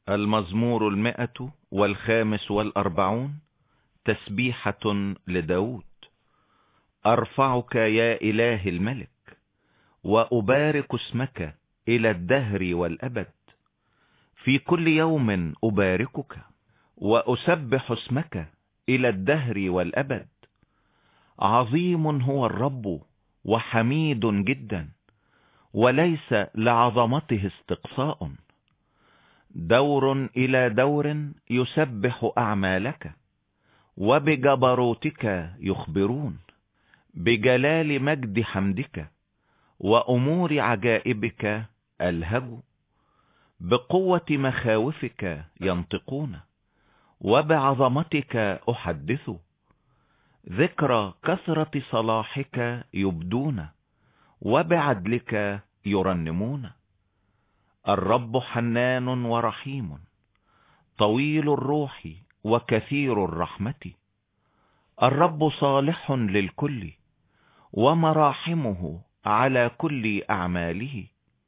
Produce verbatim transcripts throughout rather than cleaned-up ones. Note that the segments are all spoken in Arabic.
المزمور المئة والخامس والأربعون. تسبيحة لداود. أرفعك يا إله الملك، وأبارك اسمك إلى الدهر والأبد. في كل يوم أباركك، وأسبح اسمك إلى الدهر والأبد. عظيم هو الرب وحميد جدا، وليس لعظمته استقصاء. دور إلى دور يسبح أعمالك، وبجبروتك يخبرون. بجلال مجد حمدك وأمور عجائبك ألهجوا. بقوة مخاوفك ينطقون، وبعظمتك أحدث. ذكرى كثرة صلاحك يبدون، وبعدلك يرنمون. الرب حنان ورحيم، طويل الروح وكثير الرحمة. الرب صالح للكل، ومراحمه على كل أعماله.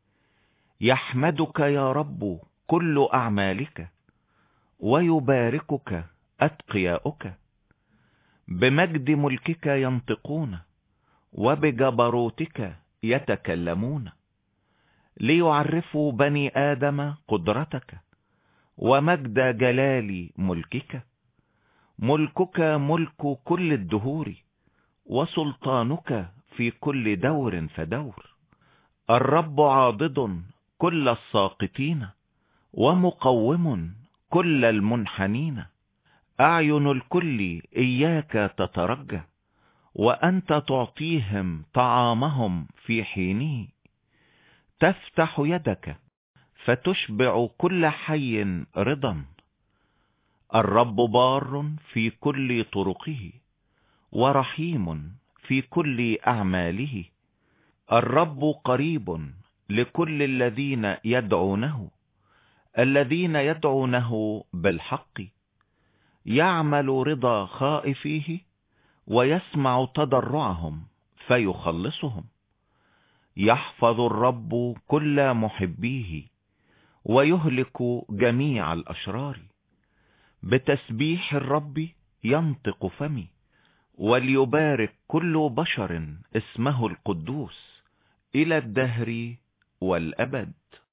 يحمدك يا رب كل أعمالك، ويباركك أتقياؤك. بمجد ملكك ينطقون، وبجبروتك يتكلمون. ليعرفوا بني آدم قدرتك، ومجد جلال ملكك. ملكك ملك كل الدهور، وسلطانك في كل دور فدور. الرب عاضد كل الساقطين، ومقوم كل المنحنين. أعين الكل إياك تترجى، وأنت تعطيهم طعامهم في حينه. تفتح يدك فتشبع كل حي رضا. الرب بار في كل طرقه، ورحيم في كل أعماله. الرب قريب لكل الذين يدعونه، الذين يدعونه بالحق. يعمل رضا خائفيه، ويسمع تضرعهم فيخلصهم. يحفظ الرب كل محبيه، ويهلك جميع الأشرار. بتسبيح الرب ينطق فمي، وليبارك كل بشر اسمه القدوس إلى الدهر والأبد.